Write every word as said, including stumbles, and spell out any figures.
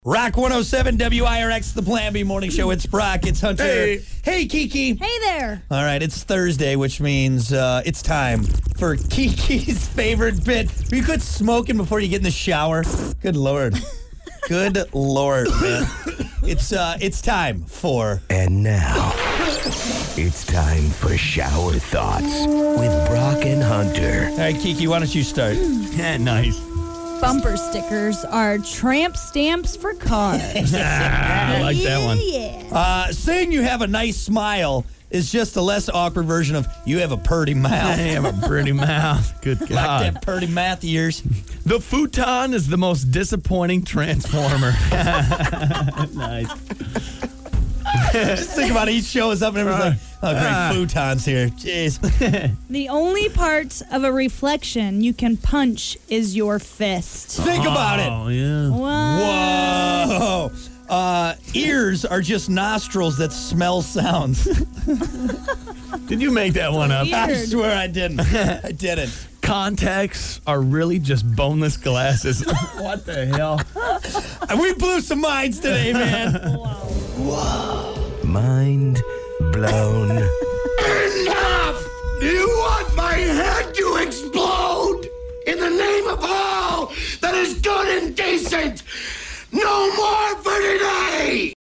Rock one oh seven W I R X, the Plan B Morning Show. It's Brock. It's Hunter. Hey. Hey, Kiki. Hey there. All right, it's Thursday, which means uh, it's time for Kiki's favorite bit. You quit smoking before you get in the shower. Good Lord. Good Lord, man. It's uh, it's time for... And now, it's time for Shower Thoughts with Brock and Hunter. All right, Kiki, why don't you start? Yeah, nice. Bumper stickers are tramp stamps for cars. I like that one. Yeah. Uh, saying you have a nice smile is just a less awkward version of you have a purty I mouth. have a pretty mouth. Good Like God. that purty mouth of yours. The futon is the most disappointing transformer. Nice. Just think about it. Each show is up and everyone's like, oh, great Ah. futons here. Jeez. The only part of a reflection you can punch is your fist. Think about it. Oh, yeah. What? Whoa. Uh, ears are just nostrils that smell sounds. Did you make that one up? Weird. I swear I didn't. I didn't. Contacts are really just boneless glasses. What the hell? We blew some minds today, man. Mind blown. Enough! You want my head to explode? In the name of all that is good and decent, no more for today!